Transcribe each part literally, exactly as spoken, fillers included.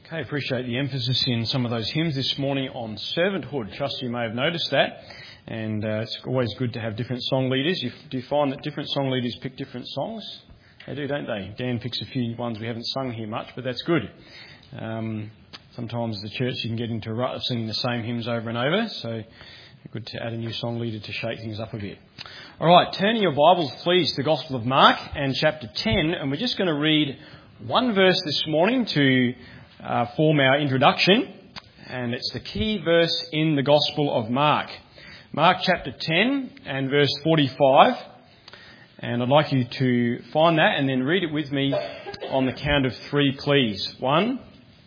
Okay, appreciate the emphasis in some of those hymns this morning on servanthood. Trust you may have noticed that. And uh, it's always good to have different song leaders. You, do you find that different song leaders pick different songs? They do, don't they? Dan picks a few ones we haven't sung here much, but that's good. Um, sometimes as a church you can get into a rut of singing the same hymns over and over, so good to add a new song leader to shake things up a bit. All right, turn your Bibles, please, to the Gospel of Mark and chapter ten, and we're just going to read one verse this morning to uh, form our introduction, and it's the key verse in the Gospel of Mark. Mark chapter ten and verse forty-five, and I'd like you to find that and then read it with me on the count of three, please. One,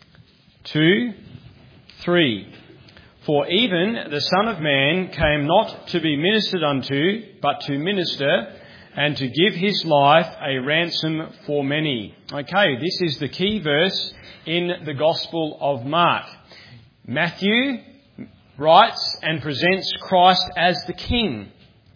two, three. For even the Son of Man came not to be ministered unto, but to minister and to give his life a ransom for many. Okay, this is the key verse in the Gospel of Mark. Matthew writes and presents Christ as the King.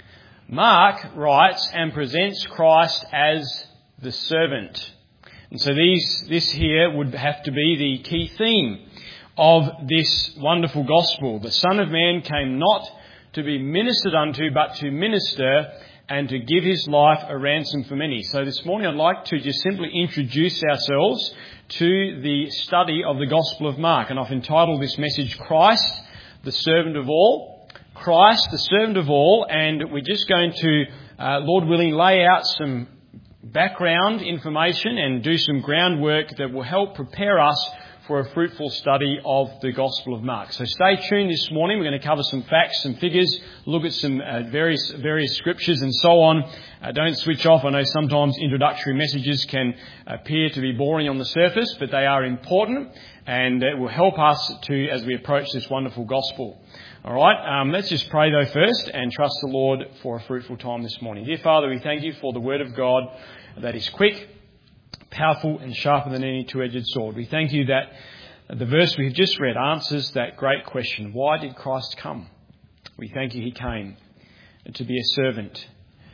Mark writes and presents Christ as the servant. And so these, this here would have to be the key theme of this wonderful gospel. The Son of Man came not to be ministered unto, but to minister and to give his life a ransom for many. So this morning I'd like to just simply introduce ourselves to the study of the Gospel of Mark. And I've entitled this message, Christ, the Servant of All. Christ, the Servant of All. And we're just going to, uh, Lord willing, lay out some background information and do some groundwork that will help prepare us for a fruitful study of the Gospel of Mark. So stay tuned this morning. We're going to cover some facts, some figures, look at some uh, various various scriptures and so on. Uh, don't switch off. I know sometimes introductory messages can appear to be boring on the surface, but they are important and it will help us to as we approach this wonderful Gospel. All right, um, let's just pray though first and trust the Lord for a fruitful time this morning. Dear Father, we thank you for the Word of God that is quick, powerful and sharper than any two-edged sword. We thank you that the verse we have just read answers that great question. Why did Christ come? We thank you he came to be a servant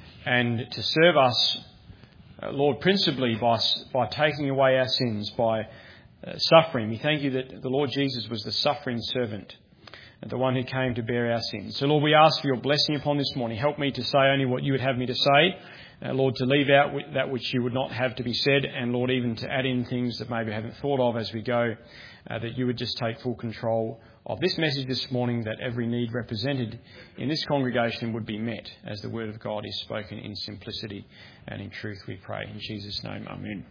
and to serve us, uh, Lord, principally by, by taking away our sins, by uh, suffering. We thank you that the Lord Jesus was the suffering servant, the one who came to bear our sins. So Lord, we ask for your blessing upon this morning. Help me to say only what you would have me to say. Uh, Lord, to leave out that which you would not have to be said, and Lord, even to add in things that maybe I haven't thought of as we go, uh, that you would just take full control of this message this morning, that every need represented in this congregation would be met as the Word of God is spoken in simplicity and in truth, we pray. In Jesus' name, amen.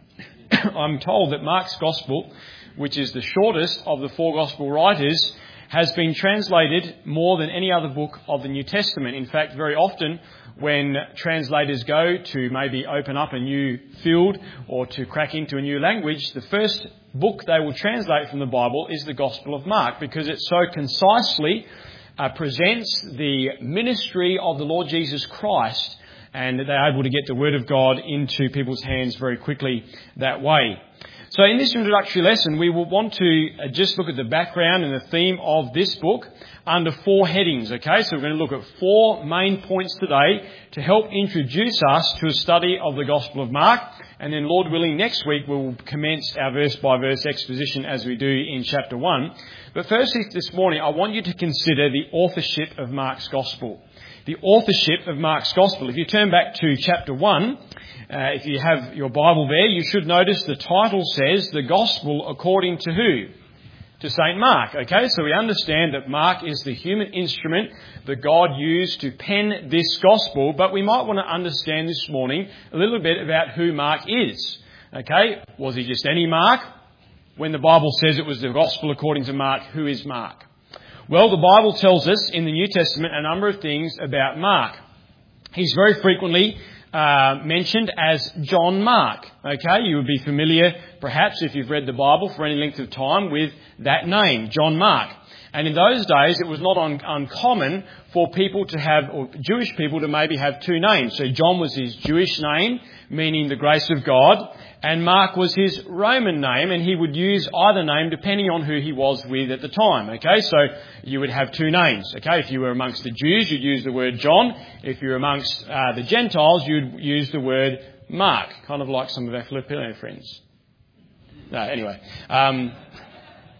I'm told that Mark's Gospel, which is the shortest of the four Gospel writers, has been translated more than any other book of the New Testament. In fact, very often when translators go to maybe open up a new field or to crack into a new language, the first book they will translate from the Bible is the Gospel of Mark, because it so concisely uh, presents the ministry of the Lord Jesus Christ, and they're able to get the Word of God into people's hands very quickly that way. So in this introductory lesson, we will want to just look at the background and the theme of this book under four headings, okay? So we're going to look at four main points today to help introduce us to a study of the Gospel of Mark. And then, Lord willing, next week we'll commence our verse-by-verse exposition as we do in chapter one. But firstly, this morning, I want you to consider the authorship of Mark's Gospel. The authorship of Mark's Gospel. If you turn back to chapter one, uh, if you have your Bible there, you should notice the title says, The Gospel According to who? To Saint Mark. Okay, so we understand that Mark is the human instrument that God used to pen this Gospel, but we might want to understand this morning a little bit about who Mark is. Okay, was he just any Mark? When the Bible says it was the Gospel according to Mark, who is Mark? Well, the Bible tells us in the New Testament a number of things about Mark. He's very frequently uh, mentioned as John Mark. Okay, you would be familiar, perhaps, if you've read the Bible for any length of time, with that name, John Mark. And in those days, it was not un- uncommon for people to have, or Jewish people to maybe have two names. So John was his Jewish name, meaning the grace of God, and Mark was his Roman name, and he would use either name depending on who he was with at the time. Okay, so you would have two names. Okay, if you were amongst the Jews, you'd use the word John. If you were amongst uh, the Gentiles, you'd use the word Mark, kind of like some of our Filipino friends. No, anyway. Um,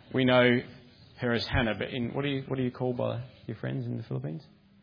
we know her as Hannah. But in what do you what do you call by your friends in the Philippines?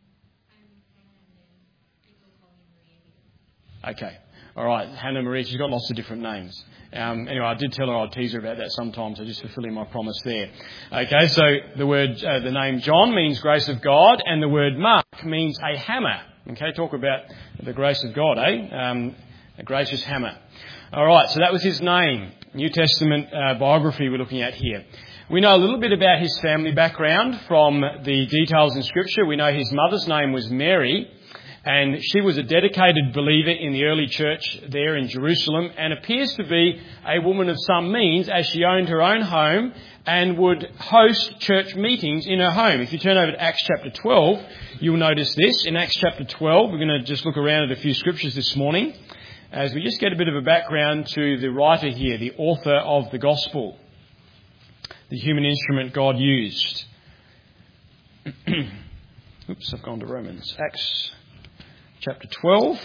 Okay. All right, Hannah Marie, she's got lots of different names. Um, anyway, I did tell her I'd tease her about that sometimes, so just fulfilling my promise there. Okay, so the word, uh, the name John means grace of God, and the word Mark means a hammer. Okay, talk about the grace of God, eh? Um, a gracious hammer. All right, so that was his name. New Testament uh, biography we're looking at here. We know a little bit about his family background from the details in Scripture. We know his mother's name was Mary, and she was a dedicated believer in the early church there in Jerusalem, and appears to be a woman of some means, as she owned her own home and would host church meetings in her home. If you turn over to Acts chapter twelve, you'll notice this. In Acts chapter twelve, we're going to just look around at a few scriptures this morning as we just get a bit of a background to the writer here, the author of the gospel, the human instrument God used. Oops, I've gone to Romans. Acts chapter twelve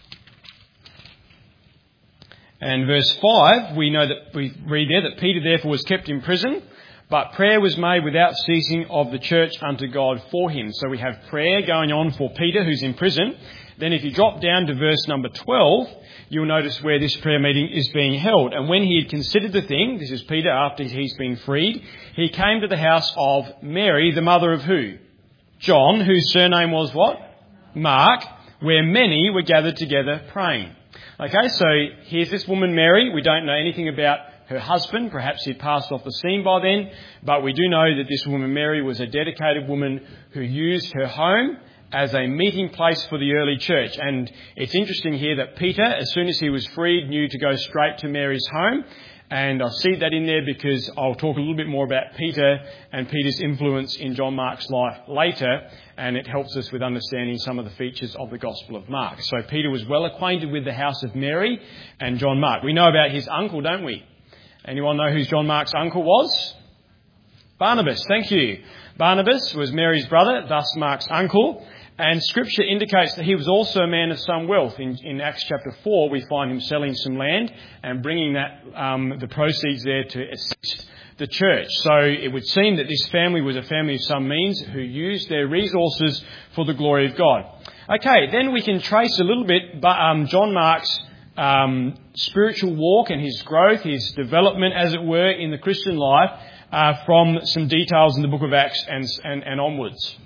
and verse five, we know that we read there that Peter therefore was kept in prison, but prayer was made without ceasing of the church unto God for him. So we have prayer going on for Peter, who's in prison. Then if you drop down to verse number twelve, you'll notice where this prayer meeting is being held. And when he had considered the thing, this is Peter after he's been freed, he came to the house of Mary, the mother of who? John, whose surname was what? Mark, where many were gathered together praying. Okay, so here's this woman Mary. We don't know anything about her husband. Perhaps he'd passed off the scene by then. But we do know that this woman Mary was a dedicated woman who used her home as a meeting place for the early church. And it's interesting here that Peter, as soon as he was freed, knew to go straight to Mary's home. And I'll see that in there because I'll talk a little bit more about Peter and Peter's influence in John Mark's life later, and it helps us with understanding some of the features of the Gospel of Mark. So Peter was well acquainted with the house of Mary and John Mark. We know about his uncle, don't we? Anyone know who John Mark's uncle was? Barnabas, thank you. Barnabas was Mary's brother, thus Mark's uncle. And Scripture indicates that he was also a man of some wealth. In, in Acts chapter four, we find him selling some land and bringing that um, the proceeds there to assist the church. So it would seem that this family was a family of some means who used their resources for the glory of God. Okay, then we can trace a little bit um, John Mark's um, spiritual walk and his growth, his development, as it were, in the Christian life uh, from some details in the book of Acts and, and, and onwards.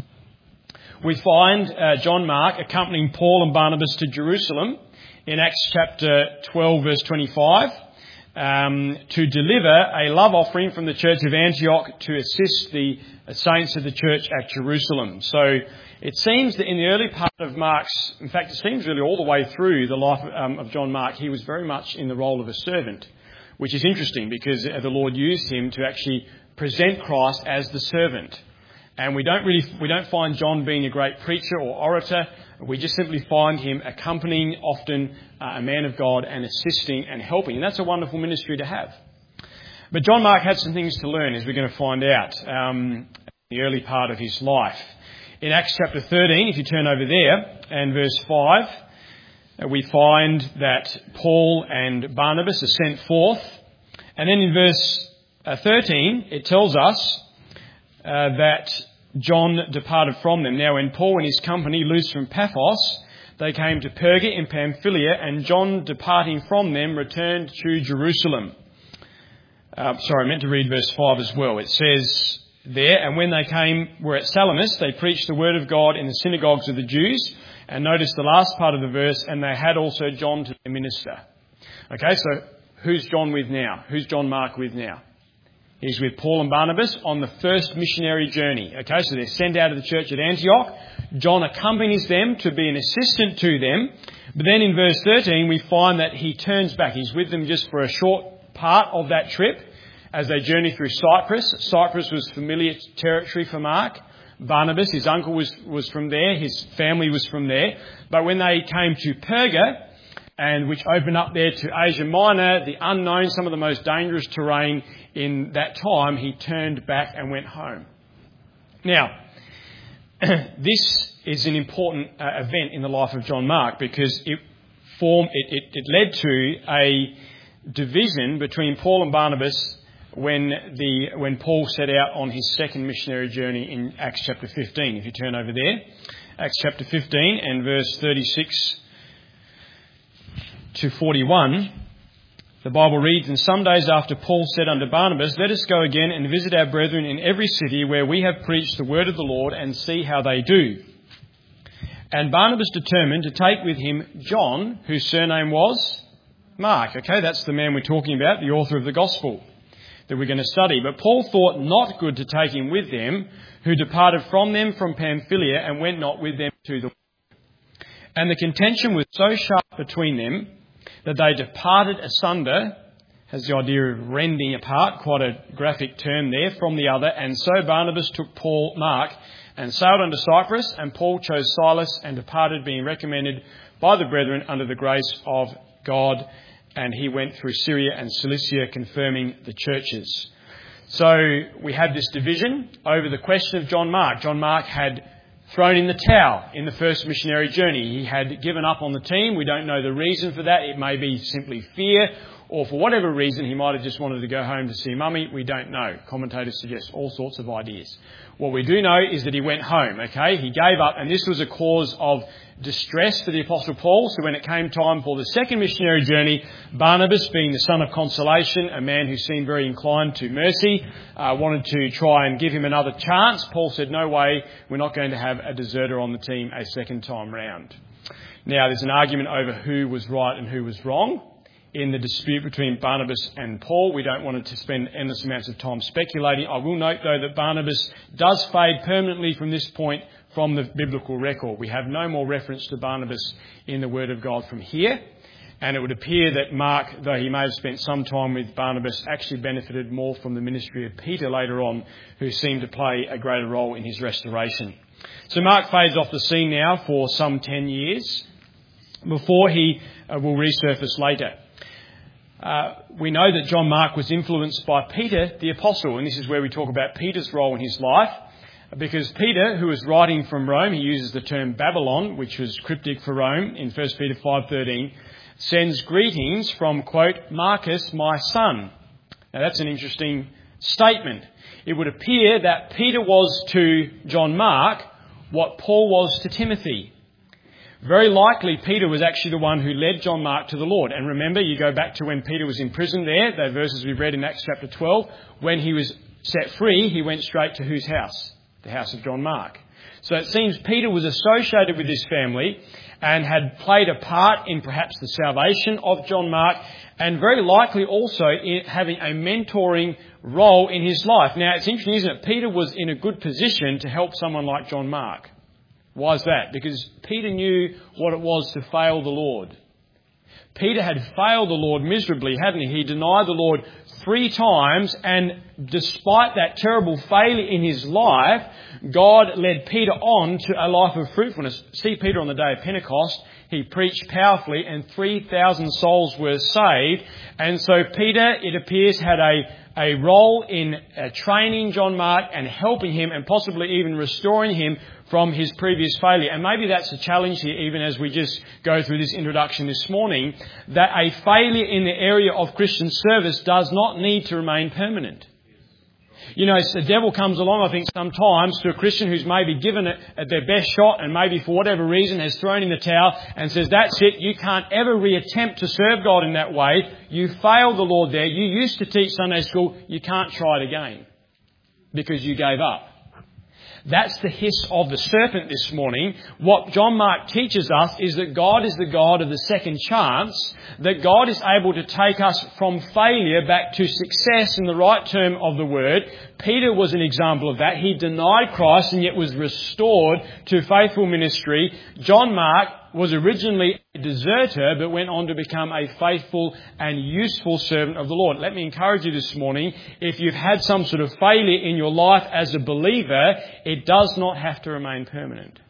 We find uh, John Mark accompanying Paul and Barnabas to Jerusalem in Acts chapter twelve, verse twenty-five, um, to deliver a love offering from the church of Antioch to assist the saints of the church at Jerusalem. So it seems that in the early part of Mark's, in fact, it seems really all the way through the life um, of John Mark, he was very much in the role of a servant, which is interesting because the Lord used him to actually present Christ as the servant. And we don't really, we don't find John being a great preacher or orator. We just simply find him accompanying often uh, a man of God and assisting and helping. And that's a wonderful ministry to have. But John Mark had some things to learn, as we're going to find out, um, in the early part of his life. In Acts chapter thirteen, if you turn over there, and verse five, we find that Paul and Barnabas are sent forth. And then in verse uh, thirteen, it tells us uh, that John departed from them. Now, when Paul and his company loosed from Paphos, they came to Perga in Pamphylia, and John, departing from them, returned to Jerusalem. Uh, sorry, I meant to read verse five as well. It says there, and when they came, were at Salamis, they preached the word of God in the synagogues of the Jews. And notice the last part of the verse, and they had also John to their minister. Okay, so who's John with now? Who's John Mark with now? He's with Paul and Barnabas on the first missionary journey. Okay, so they're sent out of the church at Antioch. John accompanies them to be an assistant to them. But then in verse thirteen, we find that he turns back. He's with them just for a short part of that trip as they journey through Cyprus. Cyprus was familiar territory for Mark. Barnabas, his uncle, was, was from there. His family was from there. But when they came to Perga, and which opened up there to Asia Minor, the unknown, some of the most dangerous terrain in that time, he turned back and went home. Now, this is an important uh, event in the life of John Mark because it formed, it, it, it led to a division between Paul and Barnabas when the when Paul set out on his second missionary journey in Acts chapter fifteen. If you turn over there, Acts chapter fifteen and verse thirty-six to forty-one, the Bible reads, "And some days after Paul said unto Barnabas, Let us go again and visit our brethren in every city where we have preached the word of the Lord, and see how they do. And Barnabas determined to take with him John, whose surname was Mark." Okay, that's the man we're talking about, the author of the gospel that we're going to study. "But Paul thought not good to take him with them, who departed from them from Pamphylia, and went not with them to the... And the contention was so sharp between them that they departed asunder," has the idea of rending apart, quite a graphic term there, "from the other. And so Barnabas took Paul, Mark, and sailed unto Cyprus, and Paul chose Silas and departed, being recommended by the brethren under the grace of God. And he went through Syria and Cilicia, confirming the churches." So we had this division over the question of John Mark. John Mark had thrown in the towel in the first missionary journey. He had given up on the team. We don't know the reason for that. It may be simply fear, or for whatever reason he might have just wanted to go home to see mummy. We don't know. Commentators suggest all sorts of ideas. What we do know is that he went home, okay? He gave up, and this was a cause of distress for the Apostle Paul. So when it came time for the second missionary journey, Barnabas, being the son of consolation, a man who seemed very inclined to mercy, uh, wanted to try and give him another chance. Paul said, "No way, we're not going to have a deserter on the team a second time round." Now, there's an argument over who was right and who was wrong in the dispute between Barnabas and Paul. We don't want to spend endless amounts of time speculating. I will note, though, that Barnabas does fade permanently from this point from the biblical record. We have no more reference to Barnabas in the Word of God from here. And it would appear that Mark, though he may have spent some time with Barnabas, actually benefited more from the ministry of Peter later on, who seemed to play a greater role in his restoration. So Mark fades off the scene now for some ten years before he uh, will resurface later. Uh, we know that John Mark was influenced by Peter the Apostle, and this is where we talk about Peter's role in his life, because Peter, who was writing from Rome, he uses the term Babylon, which was cryptic for Rome in First Peter five thirteen, sends greetings from, quote, "Marcus, my son." Now that's an interesting statement. It would appear that Peter was to John Mark what Paul was to Timothy. Very likely Peter was actually the one who led John Mark to the Lord. And remember, you go back to when Peter was in prison there, the verses we read in Acts chapter twelve. When he was set free, he went straight to whose house? The house of John Mark. So it seems Peter was associated with this family and had played a part in perhaps the salvation of John Mark, and very likely also in having a mentoring role in his life. Now, it's interesting, isn't it? Peter was in a good position to help someone like John Mark. Why is that? Because Peter knew what it was to fail the Lord. Peter had failed the Lord miserably, hadn't he? He denied the Lord three times, and despite that terrible failure in his life, God led Peter on to a life of fruitfulness. See Peter on the day of Pentecost. He preached powerfully and three thousand souls were saved. And so Peter, it appears, had a, a role in uh, training John Mark and helping him, and possibly even restoring him from his previous failure. And maybe that's a challenge here, even as we just go through this introduction this morning, that a failure in the area of Christian service does not need to remain permanent. You know, the devil comes along, I think, sometimes to a Christian who's maybe given it at their best shot and maybe for whatever reason has thrown in the towel and says, "That's it, you can't ever reattempt to serve God in that way. You failed the Lord there. You used to teach Sunday school. You can't try it again because you gave up." That's the hiss of the serpent this morning. What John Mark teaches us is that God is the God of the second chance, that God is able to take us from failure back to success in the right term of the word. Peter was an example of that. He denied Christ and yet was restored to faithful ministry. John Mark was originally a deserter but went on to become a faithful and useful servant of the Lord. Let me encourage you this morning, if you've had some sort of failure in your life as a believer, it does not have to remain permanent.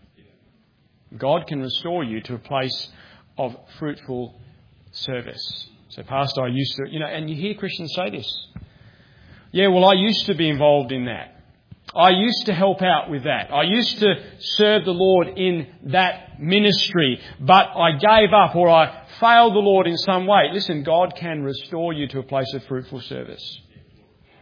God can restore you to a place of fruitful service. So, Pastor, I used to, you know, and you hear Christians say this. Yeah, well, I used to be involved in that. I used to help out with that. I used to serve the Lord in that ministry, but I gave up or I failed the Lord in some way. Listen, God can restore you to a place of fruitful service.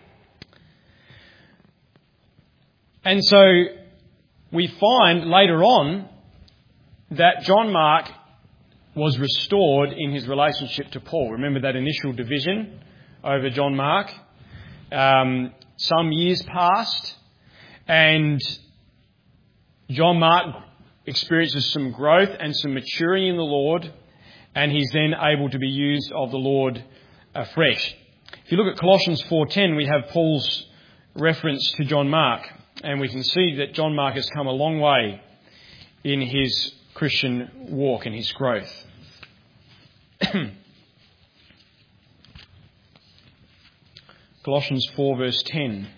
And so we find later on that John Mark was restored in his relationship to Paul. Remember that initial division over John Mark? Um, some years passed, and John Mark experiences some growth and some maturity in the Lord, and he's then able to be used of the Lord afresh. If you look at Colossians four ten, we have Paul's reference to John Mark, and we can see that John Mark has come a long way in his Christian walk and his growth. Colossians four verse ten.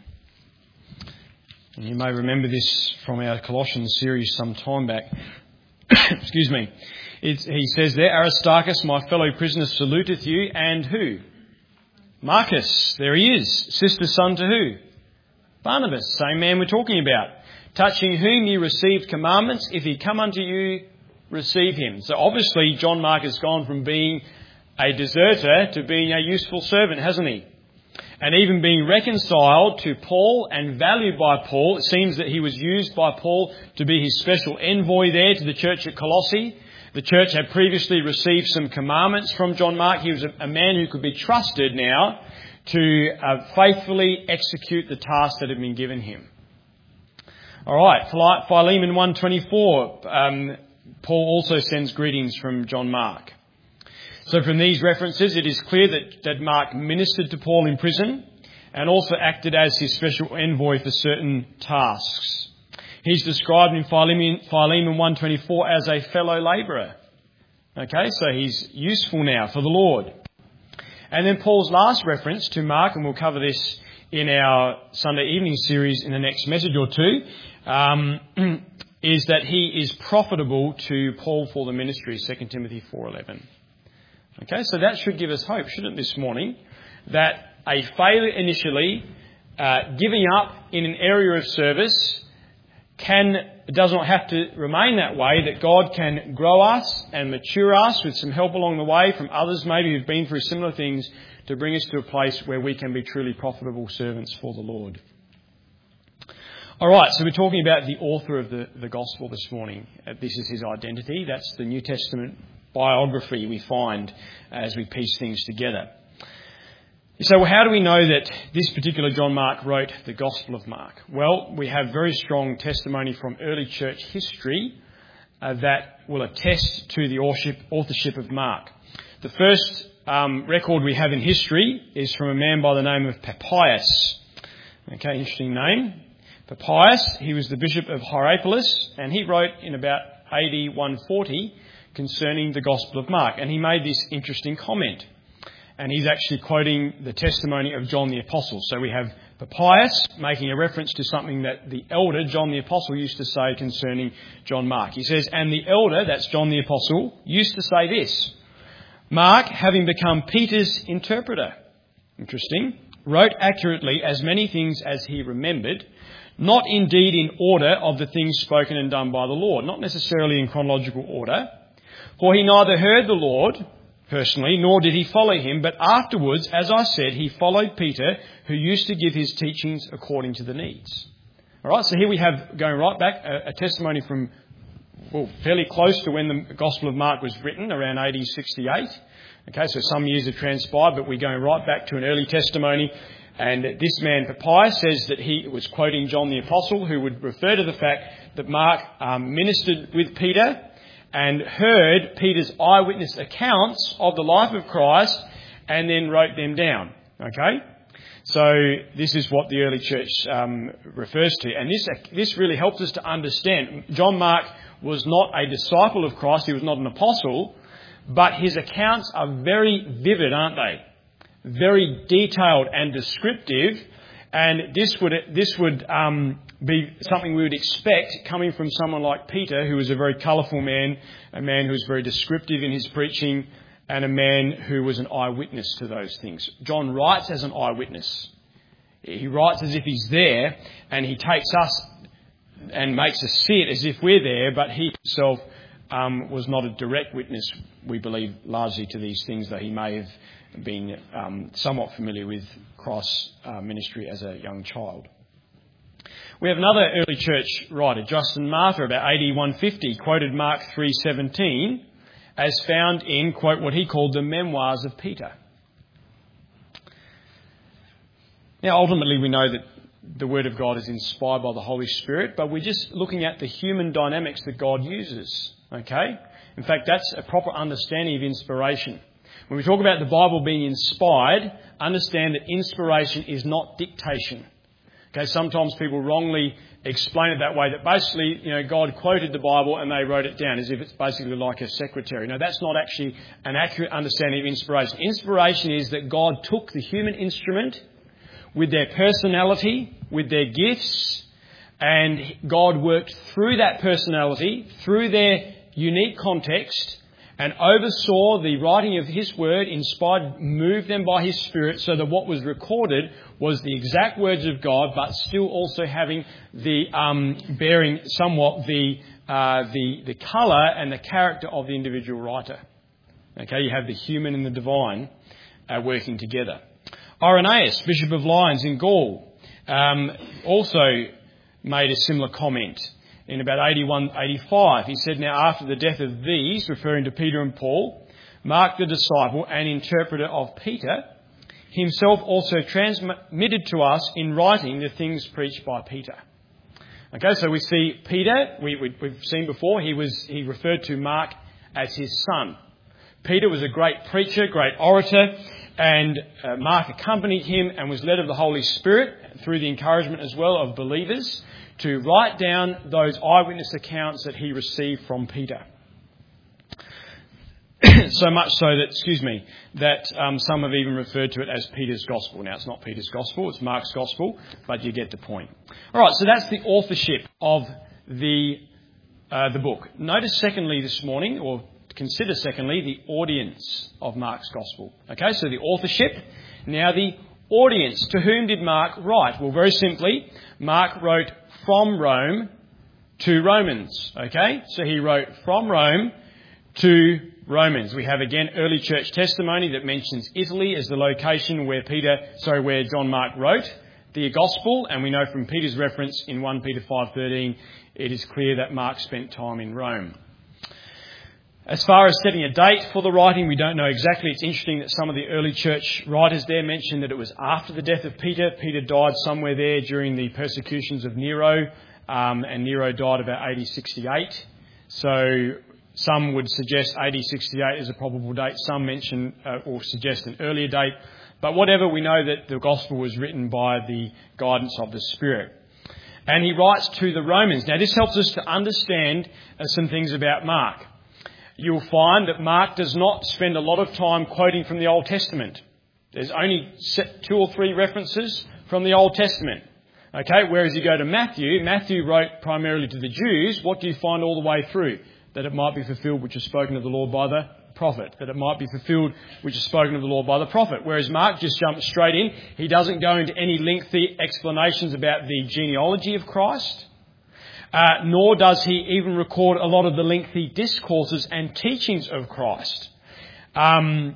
And you may remember this from our Colossians series some time back. Excuse me. It's, he says there, Aristarchus, my fellow prisoner, saluteth you, and who? Marcus. There he is. Sister's son to who? Barnabas. Same man we're talking about. Touching whom you received commandments, if he come unto you, receive him. So obviously John Mark has gone from being a deserter to being a useful servant, hasn't he? And even being reconciled to Paul and valued by Paul. It seems that he was used by Paul to be his special envoy there to the church at Colossae. The church had previously received some commandments from John Mark. He was a, a man who could be trusted now to uh, faithfully execute the task that had been given him. All right, Philemon one twenty-four. Um, Paul also sends greetings from John Mark. So from these references, it is clear that, that Mark ministered to Paul in prison and also acted as his special envoy for certain tasks. He's described in Philemon, Philemon one twenty-four as a fellow labourer. Okay, so he's useful now for the Lord. And then Paul's last reference to Mark, and we'll cover this in our Sunday evening series in the next message or two, um, is that he is profitable to Paul for the ministry, Second Timothy four eleven. Okay, so that should give us hope, shouldn't it, this morning, that a failure initially, uh, giving up in an area of service, can does not have to remain that way, that God can grow us and mature us with some help along the way from others maybe who've been through similar things to bring us to a place where we can be truly profitable servants for the Lord. All right, so we're talking about the author of the, the gospel this morning. Uh, this is his identity. That's the New Testament biography we find as we piece things together. So how do we know that this particular John Mark wrote the Gospel of Mark? Well, we have very strong testimony from early church history uh, that will attest to the authorship, authorship of Mark. The first um, record we have in history is from a man by the name of Papias. Okay, interesting name. Papias, he was the bishop of Hierapolis, and he wrote in about A D one forty concerning the Gospel of Mark. And he made this interesting comment. And he's actually quoting the testimony of John the Apostle. So we have Papias making a reference to something that the elder, John the Apostle, used to say concerning John Mark. He says, and the elder, that's John the Apostle, used to say this, Mark, having become Peter's interpreter, interesting, wrote accurately as many things as he remembered, not indeed in order of the things spoken and done by the Lord, not necessarily in chronological order, for he neither heard the Lord personally, nor did he follow him, but afterwards, as I said, he followed Peter, who used to give his teachings according to the needs. All right, so here we have, going right back, a, a testimony from, well, fairly close to when the Gospel of Mark was written, around A D sixty-eight. Okay, so some years have transpired, but we're going right back to an early testimony. And this man, Papias, says that he was quoting John the Apostle, who would refer to the fact that Mark um, ministered with Peter and heard Peter's eyewitness accounts of the life of Christ and then wrote them down. Okay? So this is what the early church um, refers to. And this this really helps us to understand. John Mark was not a disciple of Christ. He was not an apostle. But his accounts are very vivid, aren't they? Very detailed and descriptive. And this would this would um, be something we would expect coming from someone like Peter, who was a very colourful man, a man who was very descriptive in his preaching, and a man who was an eyewitness to those things. John writes as an eyewitness. He writes as if he's there, and he takes us and makes us see it as if we're there, but he himself um, was not a direct witness, we believe, largely to these things, though he may have been um, somewhat familiar with Christ's uh, ministry as a young child. We have another early church writer, Justin Martyr, about A D one fifty, quoted Mark three seventeen as found in, quote, what he called the Memoirs of Peter. Now, ultimately, we know that the Word of God is inspired by the Holy Spirit, but we're just looking at the human dynamics that God uses, okay? In fact, that's a proper understanding of inspiration. When we talk about the Bible being inspired, understand that inspiration is not dictation. Okay, sometimes people wrongly explain it that way, that basically, you know, God quoted the Bible and they wrote it down as if it's basically like a secretary. No, that's not actually an accurate understanding of inspiration. Inspiration is that God took the human instrument with their personality, with their gifts, and God worked through that personality, through their unique context, and oversaw the writing of His Word, inspired, moved them by His Spirit, so that what was recorded was the exact words of God, but still also having the um, bearing somewhat the uh, the the colour and the character of the individual writer. Okay, you have the human and the divine uh, working together. Irenaeus, Bishop of Lyons in Gaul, um, also made a similar comment in about eighty-one eighty-five. He said, now after the death of these, referring to Peter and Paul, Mark the disciple and interpreter of Peter, himself also transmitted to us in writing the things preached by Peter. Okay, so we see Peter, we, we, we've seen before, he was he referred to Mark as his son. Peter was a great preacher, great orator, and uh, Mark accompanied him and was led of the Holy Spirit through the encouragement as well of believers to write down those eyewitness accounts that he received from Peter. So much so that, excuse me, that um, some have even referred to it as Peter's Gospel. Now, it's not Peter's Gospel, it's Mark's Gospel, but you get the point. All right, so that's the authorship of the uh, the book. Notice secondly this morning, or consider secondly, the audience of Mark's Gospel. Okay, so the authorship. Now the audience. To whom did Mark write? Well, very simply, Mark wrote from Rome to Romans. Okay, so he wrote from Rome to Romans. We have again early church testimony that mentions Italy as the location where Peter, sorry, where John Mark wrote the Gospel, and we know from Peter's reference in First Peter five thirteen, it is clear that Mark spent time in Rome. As far as setting a date for the writing, we don't know exactly. It's interesting that some of the early church writers there mentioned that it was after the death of Peter. Peter died somewhere there during the persecutions of Nero, um, and Nero died about A D sixty-eight. So some would suggest A D sixty-eight is a probable date. Some mention uh, or suggest an earlier date. But whatever, we know that the Gospel was written by the guidance of the Spirit. And he writes to the Romans. Now, this helps us to understand uh, some things about Mark. You'll find that Mark does not spend a lot of time quoting from the Old Testament. There's only two or three references from the Old Testament. Okay, whereas you go to Matthew, Matthew wrote primarily to the Jews. What do you find all the way through? That it might be fulfilled which is spoken of the Lord by the prophet. That it might be fulfilled which is spoken of the Lord by the prophet. Whereas Mark just jumps straight in. He doesn't go into any lengthy explanations about the genealogy of Christ. Uh, nor does he even record a lot of the lengthy discourses and teachings of Christ. Um,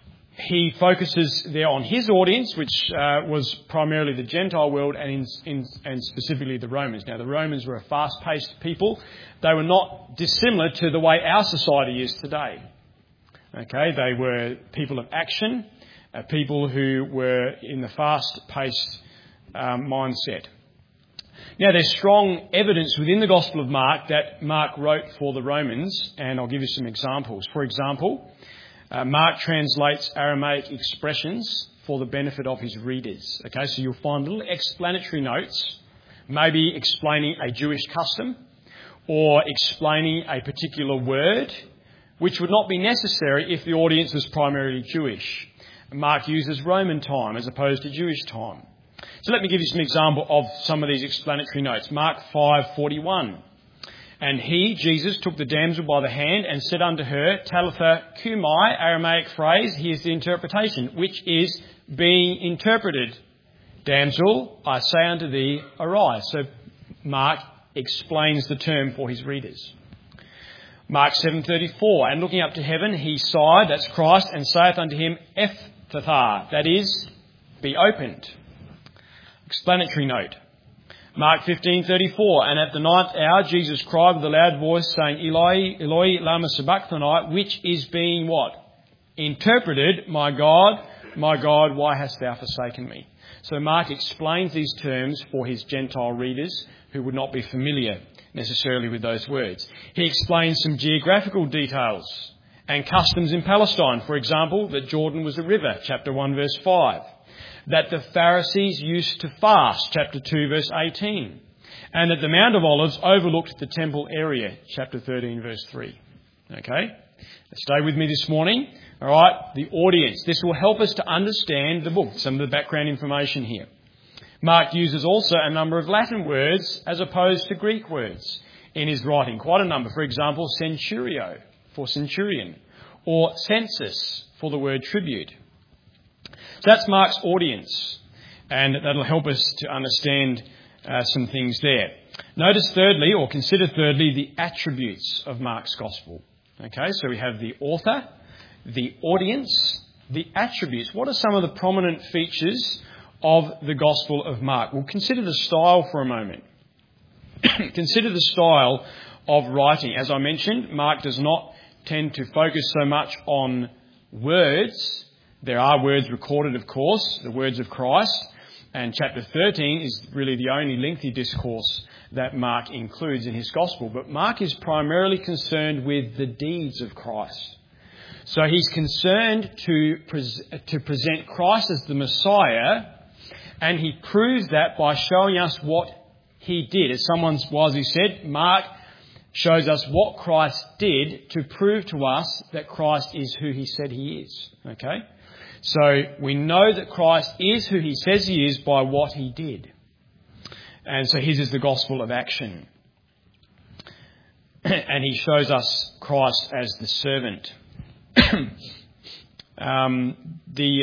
he focuses there on his audience, which uh, was primarily the Gentile world and, in, in, and specifically the Romans. Now, the Romans were a fast-paced people. They were not dissimilar to the way our society is today. Okay, they were people of action, uh, people who were in the fast-paced um, mindset. Now, there's strong evidence within the Gospel of Mark that Mark wrote for the Romans, and I'll give you some examples. For example, uh, Mark translates Aramaic expressions for the benefit of his readers. Okay, so you'll find little explanatory notes, maybe explaining a Jewish custom or explaining a particular word, which would not be necessary if the audience was primarily Jewish. Mark uses Roman time as opposed to Jewish time. So let me give you some example of some of these explanatory notes. Mark five forty-one. And he, Jesus, took the damsel by the hand and said unto her, Talitha cumi, Aramaic phrase, here's the interpretation, which is being interpreted. Damsel, I say unto thee, arise. So Mark explains the term for his readers. Mark seven thirty-four. And looking up to heaven, he sighed, that's Christ, and saith unto him, Ephphatha, that is, be opened. Explanatory note. Mark fifteen thirty-four, and at the ninth hour Jesus cried with a loud voice saying, Eloi, Eloi, lama sabachthani, which is being what? Interpreted, my God, my God, why hast thou forsaken me? So Mark explains these terms for his Gentile readers who would not be familiar necessarily with those words. He explains some geographical details and customs in Palestine. For example, that Jordan was a river, chapter one, verse five. That the Pharisees used to fast, chapter two, verse eighteen. And that the Mount of Olives overlooked the temple area, chapter thirteen, verse three. Okay? Stay with me this morning. All right, the audience. This will help us to understand the book, some of the background information here. Mark uses also a number of Latin words as opposed to Greek words in his writing. Quite a number. For example, centurio for centurion, or census for the word tribute. So that's Mark's audience, and that'll help us to understand uh, some things there. Notice thirdly, or consider thirdly, the attributes of Mark's gospel. Okay, so we have the author, the audience, the attributes. What are some of the prominent features of the Gospel of Mark? Well, consider the style for a moment. Consider the style of writing. As I mentioned, Mark does not tend to focus so much on words. There are words recorded, of course, the words of Christ. And chapter thirteen is really the only lengthy discourse that Mark includes in his Gospel. But Mark is primarily concerned with the deeds of Christ. So he's concerned to, pres- to present Christ as the Messiah, and he proves that by showing us what he did. As someone wisely said, Mark shows us what Christ did to prove to us that Christ is who he said he is. Okay? So we know that Christ is who he says he is by what he did. And so his is the gospel of action. And he shows us Christ as the servant. um, the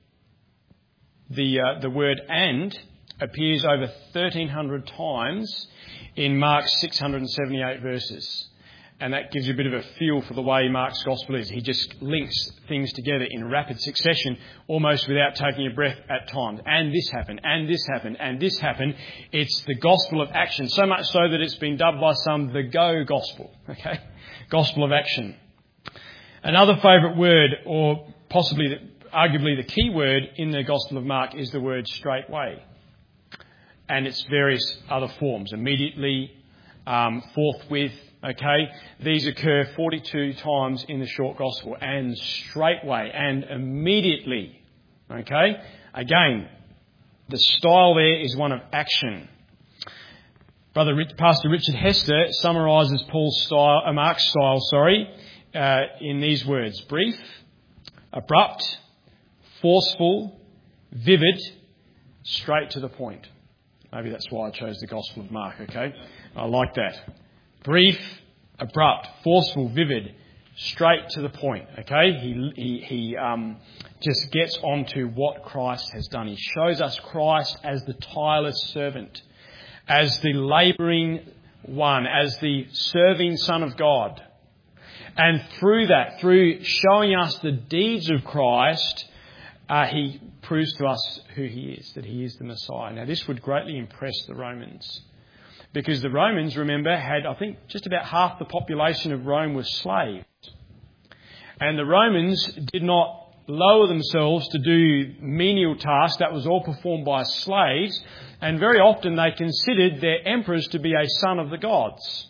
the uh, the word "and" appears over thirteen hundred times in Mark's six hundred seventy-eight verses, and that gives you a bit of a feel for the way Mark's gospel is. He just links things together in rapid succession, almost without taking a breath at times. And this happened, and this happened, and this happened. It's the gospel of action, so much so that it's been dubbed by some the Go Gospel. Okay, gospel of action. Another favourite word, or possibly, the, arguably the key word in the Gospel of Mark, is the word straightway. And its various other forms. Immediately, um, forthwith, okay. These occur forty-two times in the short Gospel. And straightway, and immediately, okay. Again, the style there is one of action. Brother Pastor Richard Hester summarises Paul's style, uh, Mark's style, sorry, Uh, in these words: brief, abrupt, forceful, vivid, straight to the point. Maybe that's why I chose the Gospel of Mark, okay? I like that. Brief, abrupt, forceful, vivid, straight to the point, okay? He he, he um, just gets on to what Christ has done. He shows us Christ as the tireless servant, as the labouring one, as the serving Son of God. And through that, through showing us the deeds of Christ, uh, he proves to us who he is, that he is the Messiah. Now, this would greatly impress the Romans. Because the Romans, remember, had, I think, just about half the population of Rome was slaves. And the Romans did not lower themselves to do menial tasks. That was all performed by slaves. And very often they considered their emperors to be a son of the gods.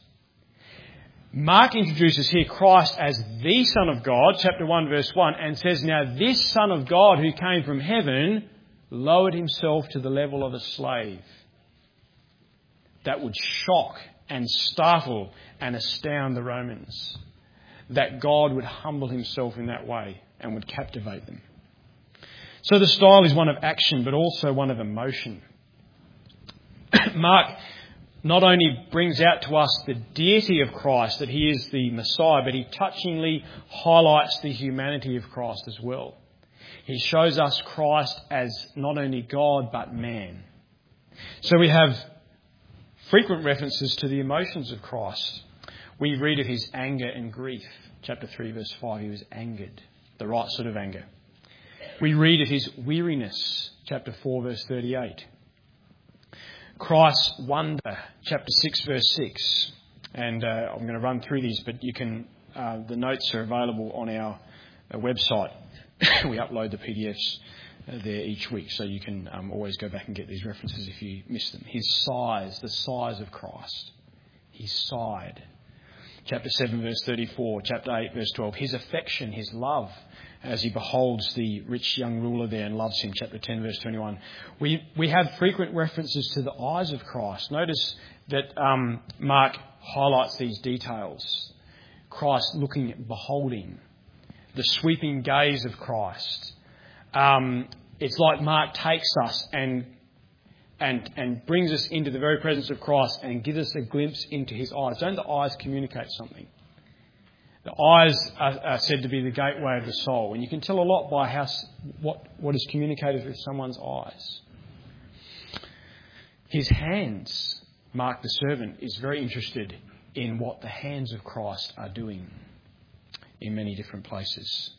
Mark introduces here Christ as the Son of God, chapter one, verse one, and says, now this Son of God who came from heaven lowered himself to the level of a slave. That would shock and startle and astound the Romans. That God would humble himself in that way and would captivate them. So the style is one of action, but also one of emotion. Mark not only brings out to us the deity of Christ, that he is the Messiah, but he touchingly highlights the humanity of Christ as well. He shows us Christ as not only God, but man. So we have frequent references to the emotions of Christ. We read of his anger and grief. Chapter three, verse five, he was angered, the right sort of anger. We read of his weariness. Chapter four, verse thirty-eight. Christ's wonder, chapter six, verse six. And uh, I'm going to run through these, but you can. Uh, the notes are available on our, our website. We upload the P D Fs uh, there each week, so you can um, always go back and get these references if you miss them. His sighs, the sighs of Christ. He sighed. Chapter seven, verse thirty-four. Chapter eight, verse twelve. His affection, his love, as he beholds the rich young ruler there and loves him. Chapter ten, verse twenty-one. We we have frequent references to the eyes of Christ. Notice that um, Mark highlights these details. Christ looking, beholding, the sweeping gaze of Christ. Um, it's like Mark takes us and and and brings us into the very presence of Christ and gives us a glimpse into his eyes. Don't the eyes communicate something? The eyes are, are said to be the gateway of the soul, and you can tell a lot by how what what is communicated with someone's eyes. His hands, Mark the servant, is very interested in what the hands of Christ are doing in many different places.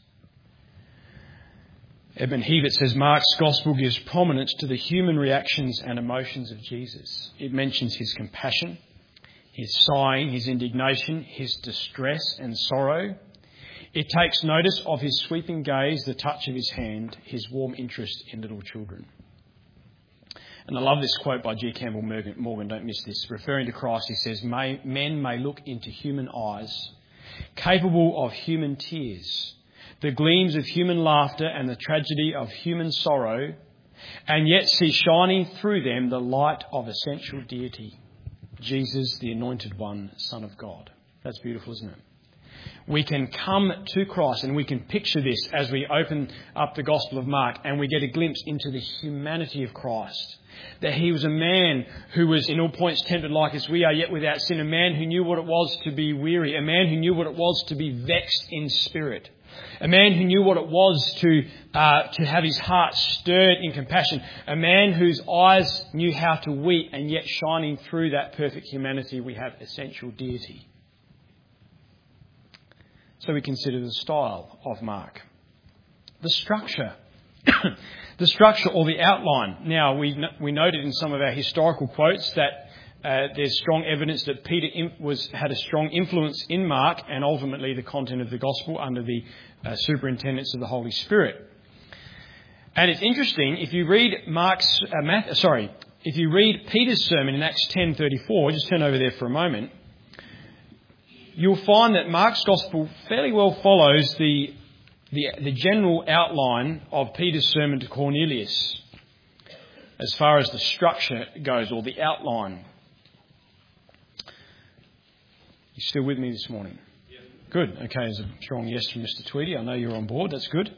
Edmund Hebert says Mark's Gospel gives prominence to the human reactions and emotions of Jesus. It mentions his compassion, his sighing, his indignation, his distress and sorrow. It takes notice of his sweeping gaze, the touch of his hand, his warm interest in little children. And I love this quote by G. Campbell Morgan, don't miss this. Referring to Christ, he says, may, men may look into human eyes, capable of human tears, the gleams of human laughter and the tragedy of human sorrow, and yet see shining through them the light of essential deity, Jesus, the Anointed One, Son of God. That's beautiful, isn't it? We can come to Christ and we can picture this as we open up the Gospel of Mark and we get a glimpse into the humanity of Christ. That he was a man who was in all points tempted like as we are, yet without sin. A man who knew what it was to be weary. A man who knew what it was to be vexed in spirit. A man who knew what it was to uh, to have his heart stirred in compassion. A man whose eyes knew how to weep, and yet shining through that perfect humanity we have essential deity. So we consider the style of Mark. The structure. The structure or the outline. Now, we we noted in some of our historical quotes that uh, there's strong evidence that Peter was had a strong influence in Mark and ultimately the content of the gospel under the uh, superintendence of the Holy Spirit. And it's interesting, if you read Mark's, uh, Matthew, sorry, if you read Peter's sermon in Acts ten thirty-four, just turn over there for a moment, you'll find that Mark's gospel fairly well follows the The, the general outline of Peter's sermon to Cornelius as far as the structure goes, or the outline. You still with me this morning? Yep. Good. Okay, there's a strong yes from Mister Tweedy. I know you're on board. That's good.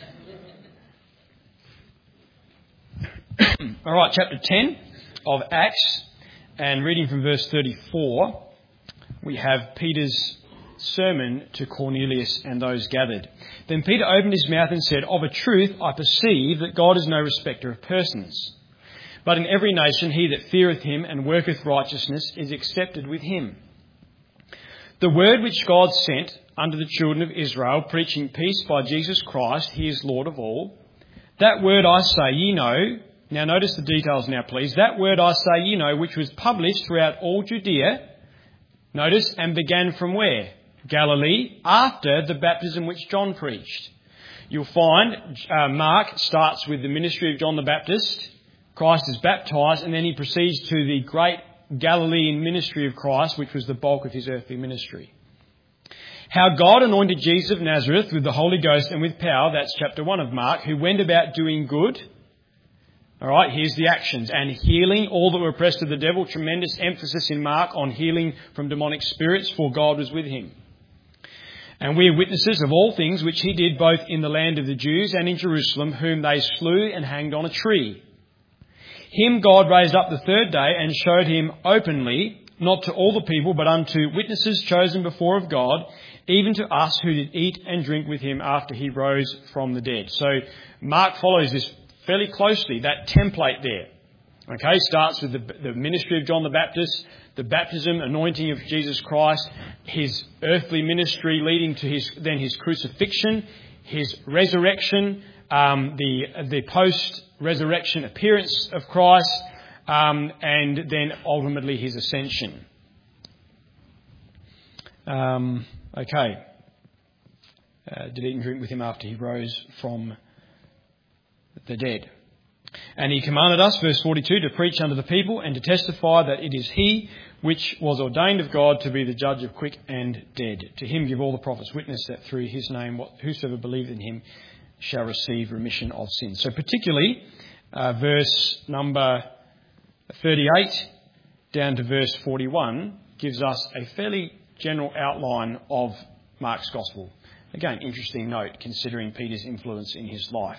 All right, chapter ten of Acts, and reading from verse thirty-four, we have Peter's sermon to Cornelius and those gathered. Then Peter opened his mouth and said, "Of a truth I perceive that God is no respecter of persons. But in every nation he that feareth him and worketh righteousness is accepted with him. The word which God sent unto the children of Israel, preaching peace by Jesus Christ, he is Lord of all. That word I say ye know." Now notice the details now, please. "That word I say ye know, which was published throughout all Judea," notice, "and began from where? Galilee, after the baptism which John preached." You'll find uh, Mark starts with the ministry of John the Baptist. Christ is baptised, and then he proceeds to the great Galilean ministry of Christ, which was the bulk of his earthly ministry. "How God anointed Jesus of Nazareth with the Holy Ghost and with power," that's chapter one of Mark, "who went about doing good." All right, here's the actions. "And healing all that were oppressed of the devil." Tremendous emphasis in Mark on healing from demonic spirits, for God was with him. "And we are witnesses of all things which he did both in the land of the Jews and in Jerusalem, whom they slew and hanged on a tree. Him God raised up the third day and showed him openly, not to all the people, but unto witnesses chosen before of God, even to us who did eat and drink with him after he rose from the dead." So Mark follows this fairly closely, that template there. Okay, starts with the, the ministry of John the Baptist, the baptism, anointing of Jesus Christ, his earthly ministry leading to his then his crucifixion, his resurrection, um, the the post-resurrection appearance of Christ, um, and then ultimately his ascension. Um, okay. Uh, did eat and drink with him after he rose from the dead. And he commanded us, verse forty-two, to preach unto the people and to testify that it is he which was ordained of God to be the judge of quick and dead. To him give all the prophets witness that through his name whosoever believeth in him shall receive remission of sins. So particularly uh, verse number thirty-eight down to verse forty-one gives us a fairly general outline of Mark's Gospel. Again, interesting note considering Peter's influence in his life.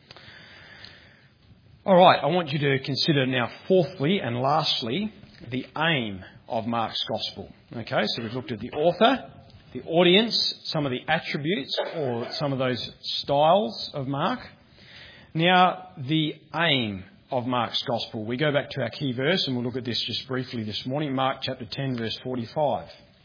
All right, I want you to consider now fourthly and lastly the aim of Mark's Gospel. Okay, so we've looked at the author, the audience, some of the attributes or some of those styles of Mark. Now, the aim of Mark's Gospel. We go back to our key verse and we'll look at this just briefly this morning. Mark chapter ten, verse forty-five.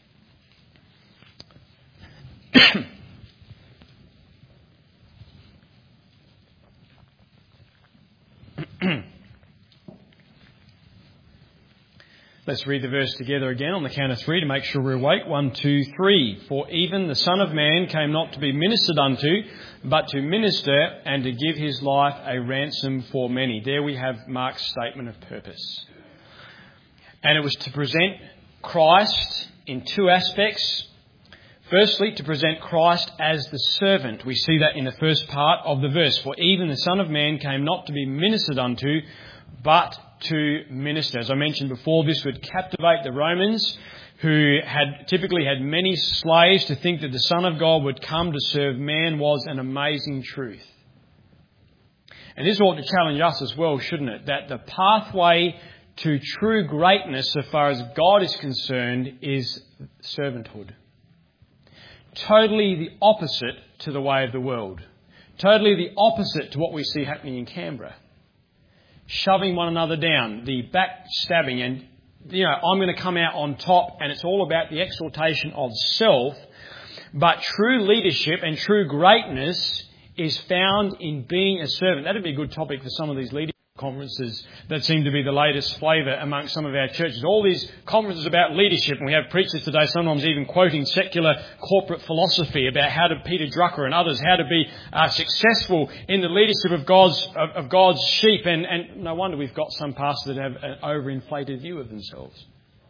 Let's read the verse together again on the count of three to make sure we're awake. One, two, three. For even the Son of Man came not to be ministered unto, but to minister and to give his life a ransom for many. There we have Mark's statement of purpose. And it was to present Christ in two aspects. Firstly, to present Christ as the servant. We see that in the first part of the verse. For even the Son of Man came not to be ministered unto, but to minister. As I mentioned before, this would captivate the Romans, who had typically had many slaves. To think that the Son of God would come to serve man was an amazing truth. And this ought to challenge us as well, shouldn't it? That the pathway to true greatness, so far as God is concerned, is servanthood. Totally the opposite to the way of the world. Totally the opposite to what we see happening in Canberra. Shoving one another down, the backstabbing, and, you know, I'm going to come out on top, and it's all about the exaltation of self. But true leadership and true greatness is found in being a servant. That'd be a good topic for some of these leadership conferences that seem to be the latest flavour amongst some of our churches. All these conferences about leadership, and we have preachers today sometimes even quoting secular corporate philosophy about how to, Peter Drucker and others, how to be uh, successful in the leadership of God's of, of God's sheep. And, and no wonder we've got some pastors that have an overinflated view of themselves.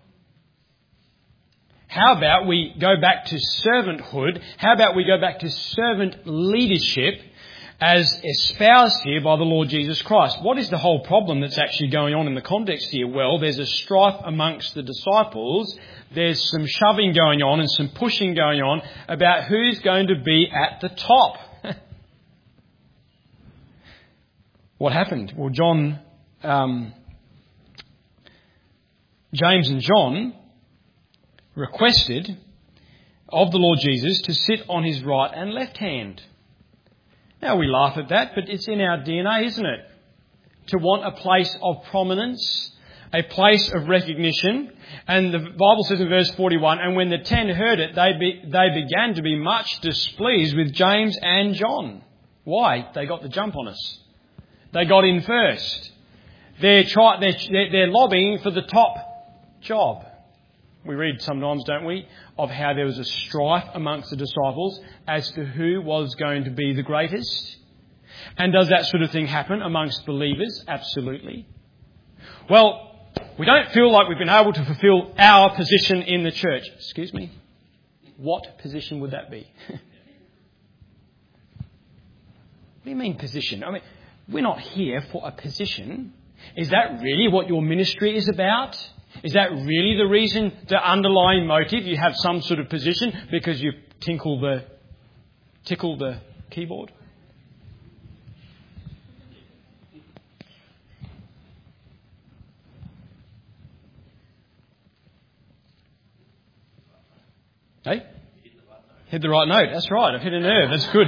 How about we go back to servanthood? How about we go back to servant leadership as espoused here by the Lord Jesus Christ? What is the whole problem that's actually going on in the context here? Well, there's a strife amongst the disciples. There's some shoving going on and some pushing going on about who's going to be at the top. What happened? Well, John, um, James and John requested of the Lord Jesus to sit on his right and left hand. Now, we laugh at that, but it's in our D N A, isn't it? To want a place of prominence, a place of recognition. And the Bible says in verse forty-one, and when the ten heard it, they be, they began to be much displeased with James and John. Why? They got the jump on us. They got in first. They're, try, they're, they're lobbying for the top job. We read sometimes, don't we, of how there was a strife amongst the disciples as to who was going to be the greatest. And does that sort of thing happen amongst believers? Absolutely. Well, we don't feel like we've been able to fulfill our position in the church. Excuse me? What position would that be? What do you mean position? I mean, we're not here for a position. Is that really what your ministry is about? Is that really the reason, the underlying motive? You have some sort of position because you tinkle the, tickle the keyboard? Hey? Hit the right note. That's right. I've hit a nerve. That's good.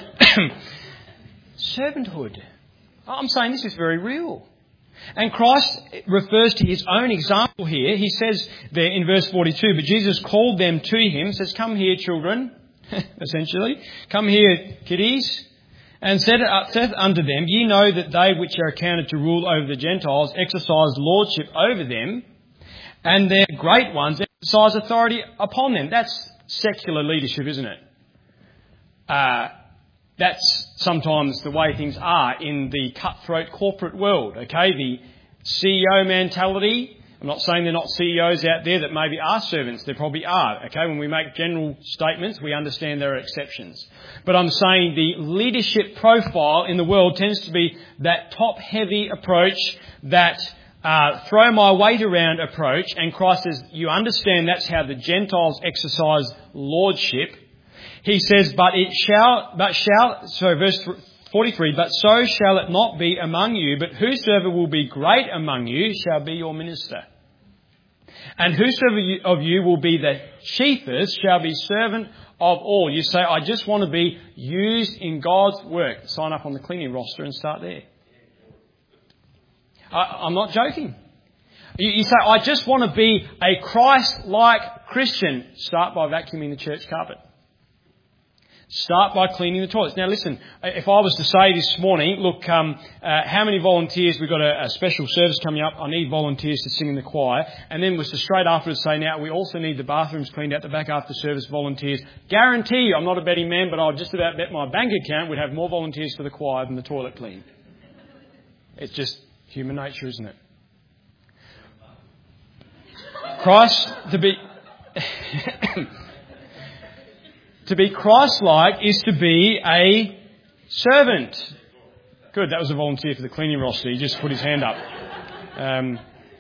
Servanthood. I'm saying this is very real. And Christ refers to his own example here. He says there in verse forty-two, but Jesus called them to him, says, come here, children, essentially. Come here, kiddies. And said, uh, saith unto them, Ye know that they which are accounted to rule over the Gentiles exercise lordship over them, and their great ones exercise authority upon them. That's secular leadership, isn't it? Uh, that's sometimes the way things are in the cutthroat corporate world, okay? The C E O mentality. I'm not saying they're not C E Os out there that maybe are servants. There probably are, okay? When we make general statements, we understand there are exceptions. But I'm saying the leadership profile in the world tends to be that top-heavy approach, that uh, throw my weight around approach, and Christ says, you understand that's how the Gentiles exercise lordship. He says, but it shall, but shall, so verse forty-three, but so shall it not be among you, but whosoever will be great among you shall be your minister. And whosoever of you will be the chiefest shall be servant of all. You say, I just want to be used in God's work. Sign up on the cleaning roster and start there. I, I'm not joking. You, you say, I just want to be a Christ-like Christian. Start by vacuuming the church carpet. Start by cleaning the toilets. Now listen, if I was to say this morning, look, um, uh, how many volunteers, we've got a, a special service coming up, I need volunteers to sing in the choir, and then was to straight afterwards say, now we also need the bathrooms cleaned out the back after service, volunteers. Guarantee you, I'm not a betting man, but I'll just about bet my bank account would have more volunteers for the choir than the toilet cleaned. It's just human nature, isn't it? Christ, to be... To be Christ-like is to be a servant. Good, that was a volunteer for the cleaning roster. He just put his hand up. Um,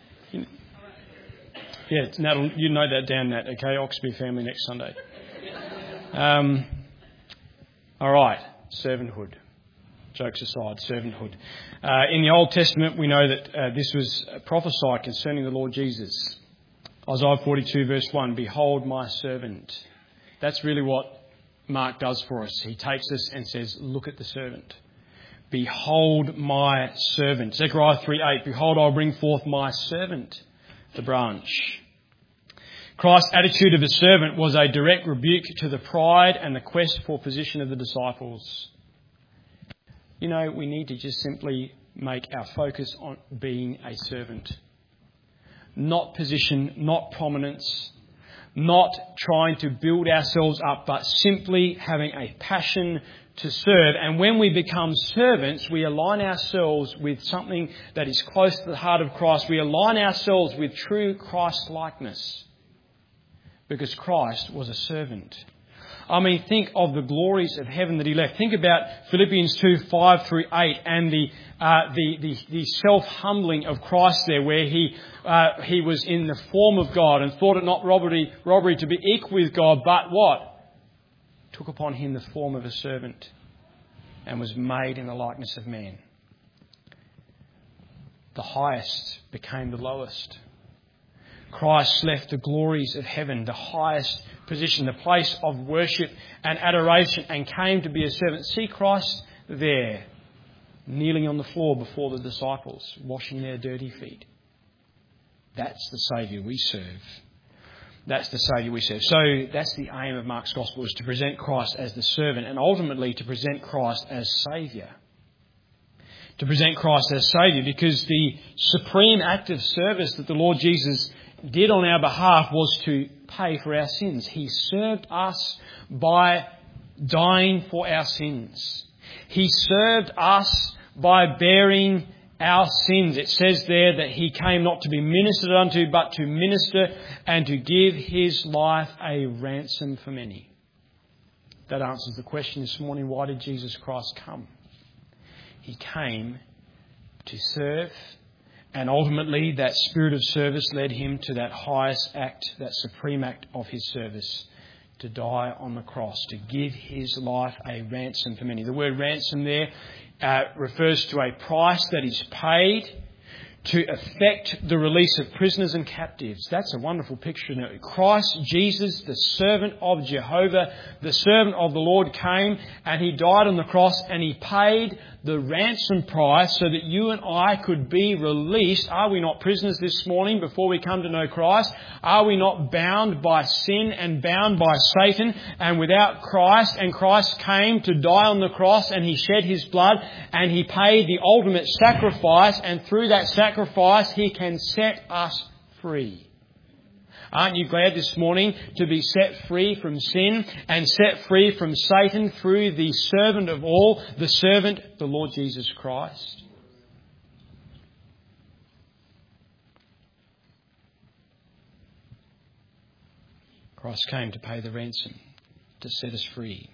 yeah, Nat, you note that down, Nat, okay? Oxby family next Sunday. Um, all right, servanthood. Jokes aside, servanthood. Uh, in the Old Testament, we know that uh, this was prophesied concerning the Lord Jesus. Isaiah forty-two, verse one, Behold my servant. That's really what Mark does for us. He takes us and says, look at the servant. Behold my servant. Zechariah three eight, Behold, I'll bring forth my servant, the branch. Christ's attitude of a servant was a direct rebuke to the pride and the quest for position of the disciples. You know, we need to just simply make our focus on being a servant. Not position, not prominence, not trying to build ourselves up, but simply having a passion to serve. And when we become servants, we align ourselves with something that is close to the heart of Christ. We align ourselves with true Christ-likeness, because Christ was a servant. I mean, think of the glories of heaven that he left. Think about Philippians two, five through eight, and the uh, the, the, the self-humbling of Christ there, where he uh, he was in the form of God and thought it not robbery, robbery to be equal with God, but what? Took upon him the form of a servant and was made in the likeness of man. The highest became the lowest. Christ left the glories of heaven, the highest position, the place of worship and adoration, and came to be a servant. See Christ there, kneeling on the floor before the disciples, washing their dirty feet. That's the Saviour we serve. That's the Saviour we serve. So that's the aim of Mark's Gospel, is to present Christ as the servant, and ultimately to present Christ as Saviour. To present Christ as Saviour, because the supreme act of service that the Lord Jesus did on our behalf was to pay for our sins. He served us by dying for our sins. He served us by bearing our sins. It says there that he came not to be ministered unto, but to minister and to give his life a ransom for many. That answers the question this morning, why did Jesus Christ come? He came to serve. And ultimately, that spirit of service led him to that highest act, that supreme act of his service, to die on the cross, to give his life a ransom for many. The word ransom there uh, refers to a price that is paid to effect the release of prisoners and captives. That's a wonderful picture. Now, Christ Jesus, the servant of Jehovah, the servant of the Lord, came and he died on the cross and he paid the ransom price so that you and I could be released. Are we not prisoners this morning before we come to know Christ? Are we not bound by sin and bound by Satan? And without Christ, and Christ came to die on the cross and He shed His blood and He paid the ultimate sacrifice, and through that sacrifice He can set us free. Aren't you glad this morning to be set free from sin and set free from Satan through the servant of all, the servant, the Lord Jesus Christ? Christ came to pay the ransom, to set us free.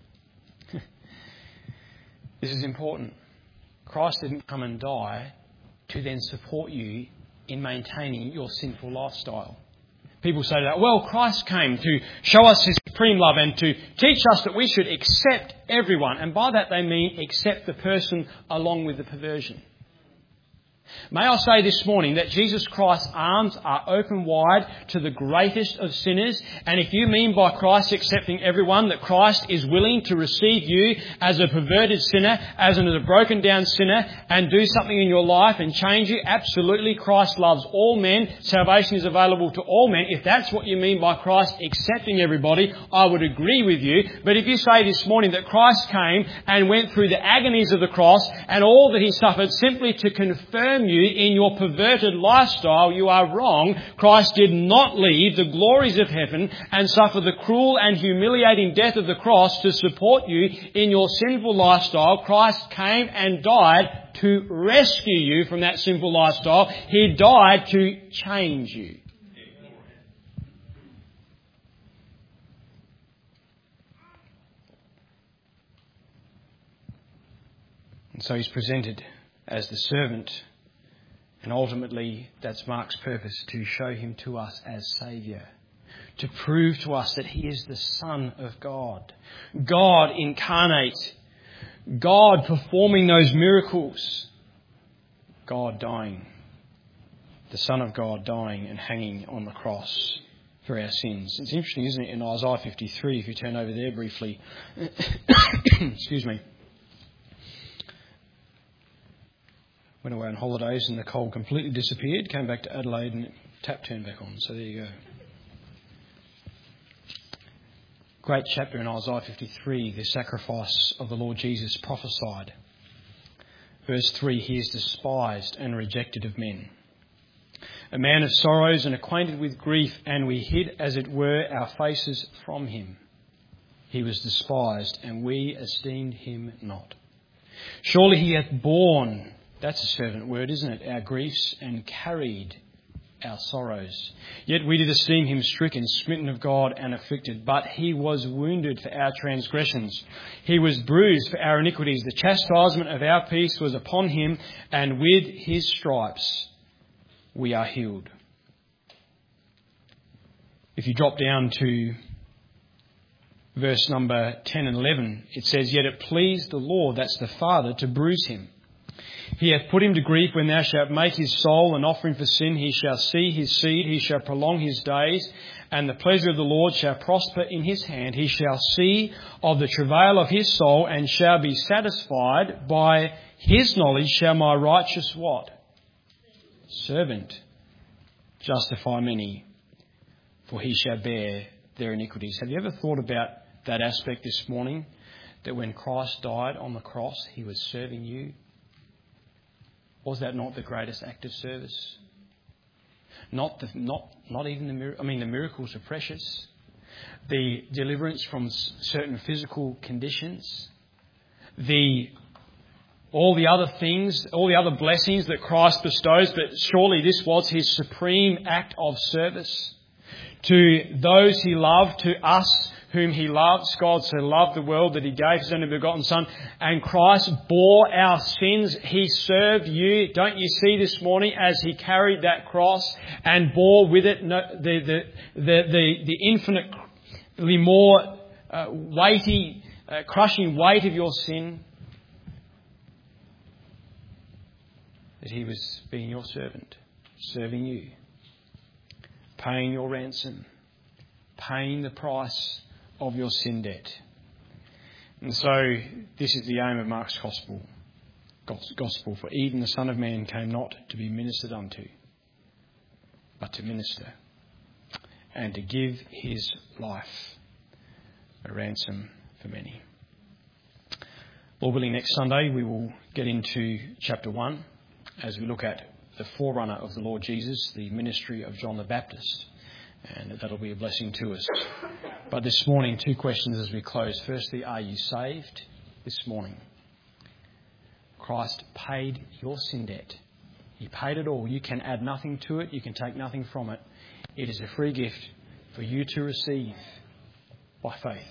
This is important. Christ didn't come and die to then support you in maintaining your sinful lifestyle. People say that, well, Christ came to show us His supreme love and to teach us that we should accept everyone. And by that they mean accept the person along with the perversion. May I say this morning that Jesus Christ's arms are open wide to the greatest of sinners. And if you mean by Christ accepting everyone that Christ is willing to receive you as a perverted sinner, as a broken down sinner, and do something in your life and change you, absolutely, Christ loves all men. Salvation is available to all men. If that's what you mean by Christ accepting everybody, I would agree with you. But if you say this morning that Christ came and went through the agonies of the cross and all that He suffered simply to confirm you in your perverted lifestyle, you are wrong. Christ did not leave the glories of heaven and suffer the cruel and humiliating death of the cross to support you in your sinful lifestyle. Christ came and died to rescue you from that sinful lifestyle. He died to change you. And so He's presented as the servant. And ultimately, that's Mark's purpose, to show Him to us as Saviour. To prove to us that He is the Son of God. God incarnate. God performing those miracles. God dying. The Son of God dying and hanging on the cross for our sins. It's interesting, isn't it, in Isaiah fifty-three, if you turn over there briefly. Excuse me. Went away on holidays and the cold completely disappeared. Came back to Adelaide and tap turned back on. So there you go. Great chapter in Isaiah fifty-three, the sacrifice of the Lord Jesus prophesied. Verse three, He is despised and rejected of men. A man of sorrows and acquainted with grief, and we hid, as it were, our faces from Him. He was despised, and we esteemed Him not. Surely He hath borne... That's a servant word, isn't it? Our griefs, and carried our sorrows. Yet we did esteem Him stricken, smitten of God, and afflicted. But He was wounded for our transgressions. He was bruised for our iniquities. The chastisement of our peace was upon Him, and with His stripes we are healed. If you drop down to verse number ten and eleven, it says, Yet it pleased the Lord, that's the Father, to bruise Him. He hath put Him to grief. When thou shalt make His soul an offering for sin, He shall see His seed, He shall prolong His days, and the pleasure of the Lord shall prosper in His hand. He shall see of the travail of His soul, and shall be satisfied. By His knowledge shall my righteous what? Servant justify many, for he shall bear their iniquities. Have you ever thought about that aspect this morning? That when Christ died on the cross, He was serving you? Was that not the greatest act of service? Not the, not not even the mir- I mean the miracles are precious. The deliverance from certain physical conditions, the all the other things, all the other blessings that Christ bestows, but surely this was His supreme act of service to those He loved, to us whom He loves. God so loved the world that He gave His only begotten Son, and Christ bore our sins. He served you. Don't you see this morning as He carried that cross and bore with it the the the the, the infinitely more uh, weighty, uh, crushing weight of your sin, that He was being your servant, serving you, paying your ransom, paying the price of your sin debt. And so this is the aim of Mark's Gospel, gospel. For even the Son of Man came not to be ministered unto, but to minister, and to give his life a ransom for many. Lord willing, next Sunday we will get into chapter one as we look at the forerunner of the Lord Jesus, the ministry of John the Baptist, and that'll be a blessing to us. But this morning, two questions as we close. Firstly, are you saved this morning? Christ paid your sin debt. He paid it all. You can add nothing to it. You can take nothing from it. It is a free gift for you to receive by faith.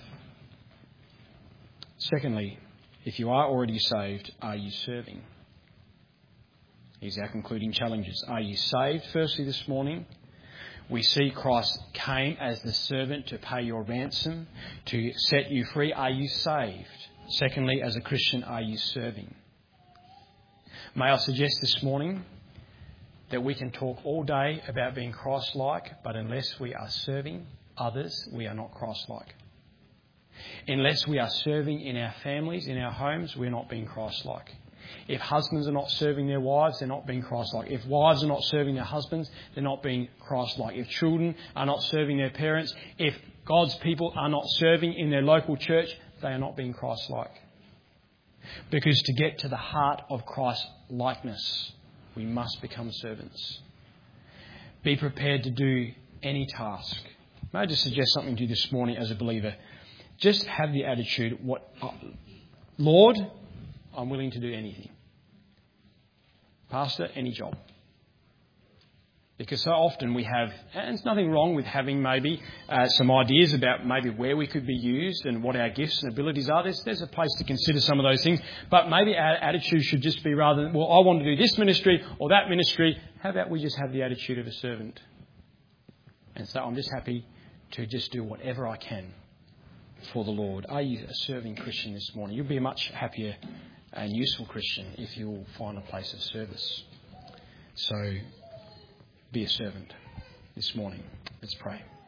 Secondly, if you are already saved, are you serving? Here's our concluding challenges. Are you saved? Firstly, this morning, we see Christ came as the servant to pay your ransom, to set you free. Are you saved? Secondly, as a Christian, are you serving? May I suggest this morning that we can talk all day about being Christ-like, but unless we are serving others, we are not Christ-like. Unless we are serving in our families, in our homes, we're not being Christ-like. If husbands are not serving their wives, they're not being Christ-like. If wives are not serving their husbands, they're not being Christ-like. If children are not serving their parents, if God's people are not serving in their local church, they are not being Christ-like. Because to get to the heart of Christ's likeness, we must become servants. Be prepared to do any task. May I just suggest something to you this morning as a believer? Just have the attitude, "What, uh, Lord, I'm willing to do anything. Pastor, any job." Because so often we have, and there's nothing wrong with having maybe uh, some ideas about maybe where we could be used and what our gifts and abilities are. There's, there's a place to consider some of those things. But maybe our attitude should just be rather than, well, I want to do this ministry or that ministry. How about we just have the attitude of a servant? And so I'm just happy to just do whatever I can for the Lord. Are you a serving Christian this morning? You'll be a much happier and useful Christian if you'll find a place of service. So be a servant this morning. Let's pray.